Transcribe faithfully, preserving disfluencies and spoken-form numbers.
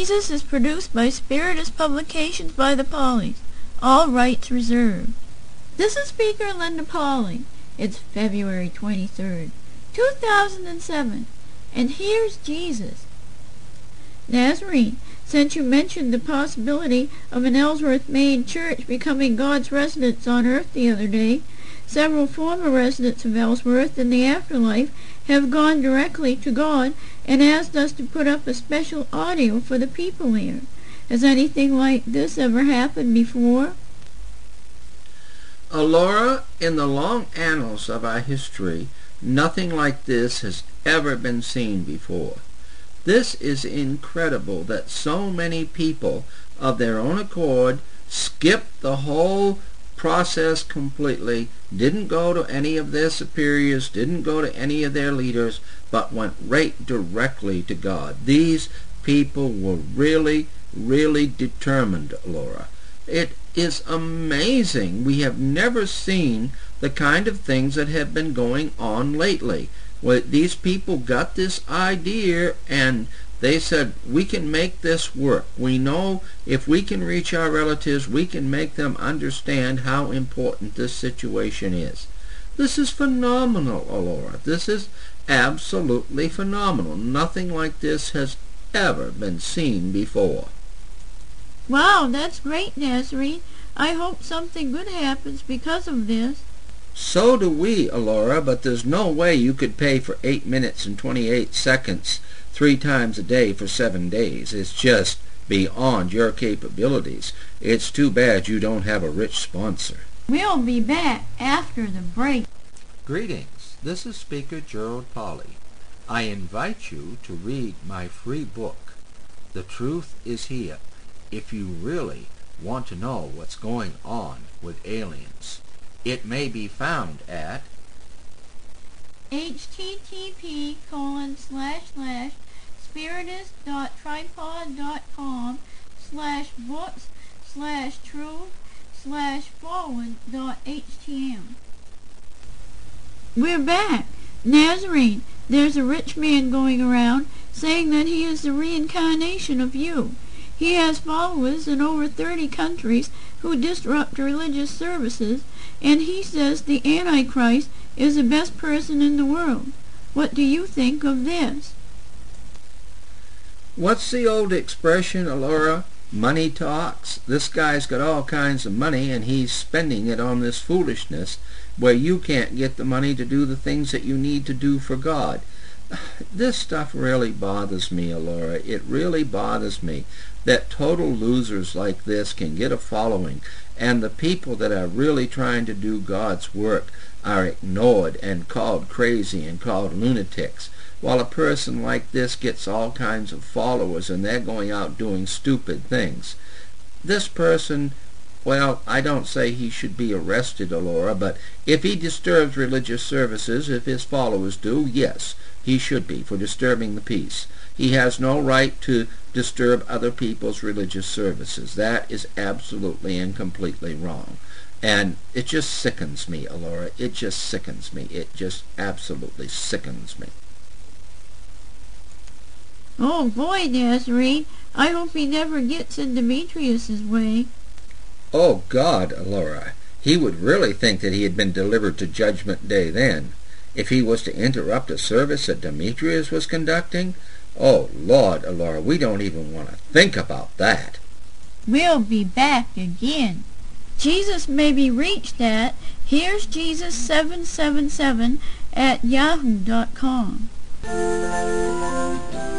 Jesus is produced by Spiritus Publications by the Pauleys. All rights reserved. This is Speaker Linda Pauley. It's February twenty-third, two thousand seven, and here's Jesus. Nazarene, since you mentioned the possibility of an Ellsworth Maine church becoming God's residence on earth the other day, several former residents of Ellsworth in the afterlife have gone directly to God and asked us to put up a special audio for the people here. Has anything like this ever happened before? Alora, in the long annals of our history, nothing like this has ever been seen before. This is incredible that so many people of their own accord skipped the whole process completely, didn't go to any of their superiors, didn't go to any of their leaders, but went right directly to God. These people were really, really determined, Laura. It is amazing. We have never seen the kind of things that have been going on lately. Well, these people got this idea and they said, we can make this work. We know if we can reach our relatives, we can make them understand how important this situation is. This is phenomenal, Alora. This is absolutely phenomenal. Nothing like this has ever been seen before. Wow, that's great, Nazarene. I hope something good happens because of this. So do we, Alora, but there's no way you could pay for eight minutes and twenty-eight seconds three times a day for seven days. It's just beyond your capabilities. It's too bad you don't have a rich sponsor. We'll be back after the break. Greetings. This is Speaker Gerald Pauley. I invite you to read my free book, The Truth Is Here, if you really want to know what's going on with aliens. It may be found at http colon slash slash spiritus dot tripod dot com slash books slash truth slash forward dot htm. We're back. Nazarene, there's a rich man going around saying that he is the reincarnation of you. He has followers in over thirty countries who disrupt religious services, and he says the Antichrist is the best person in the world. What do you think of this? What's the old expression, Alora? Money talks. This guy's got all kinds of money, and he's spending it on this foolishness where you can't get the money to do the things that you need to do for God. This stuff really bothers me, Alora. It really bothers me that total losers like this can get a following, and the people that are really trying to do God's work are ignored and called crazy and called lunatics, while a person like this gets all kinds of followers and they're going out doing stupid things. This person, well, I don't say he should be arrested, Alora, but if he disturbs religious services, if his followers do, yes, he should be, for disturbing the peace. He has no right to disturb other people's religious services. That is absolutely and completely wrong. And it just sickens me, Alora. It just sickens me. It just absolutely sickens me. Oh boy, Nazarene, I hope he never gets in Demetrius's way. Oh God, Alora, he would really think that he had been delivered to Judgment Day then. If he was to interrupt a service that Demetrius was conducting? Oh Lord, Alora, we don't even want to think about that. We'll be back again. Jesus may be reached at here's Jesus seven seven seven at yahoo dot com.